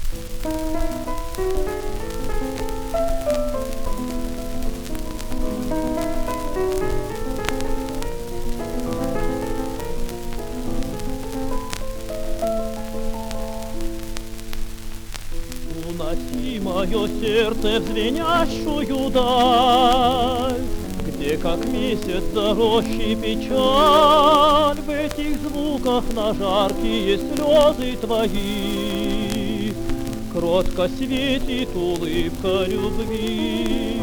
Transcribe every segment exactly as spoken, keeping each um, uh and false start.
Уноси мое сердце в звенящую даль, где, как месяц за рощей, печаль, в этих звуках на жаркие слезы твои кротко светит улыбка любви.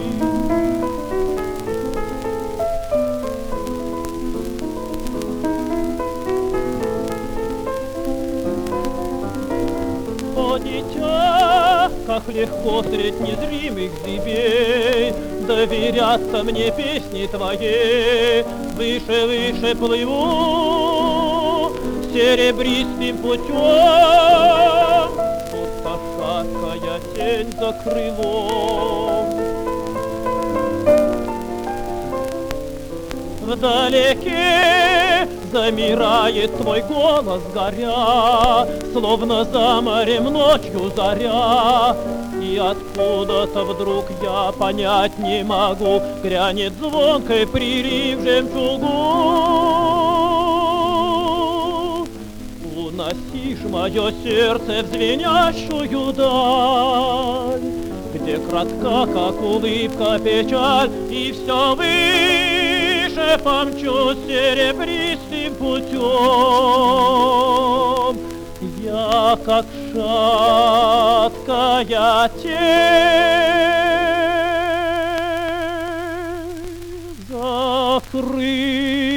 О, дитя, как легко средь незримых зыбей доверяться мне песни твоей. Выше, выше плыву серебристым путем, будто шаткая тень за крылом. Вдалеке замирает твой голос, горя, словно за морем ночью заря. И откуда-то вдруг я понять не могу, грянет звонкой прилив жемчугу. Уносишь мое сердце в звенящую даль, где кратка, как улыбка, печаль, и все выше помчусь серебристым путем. Я, как шаткая тень за крылом.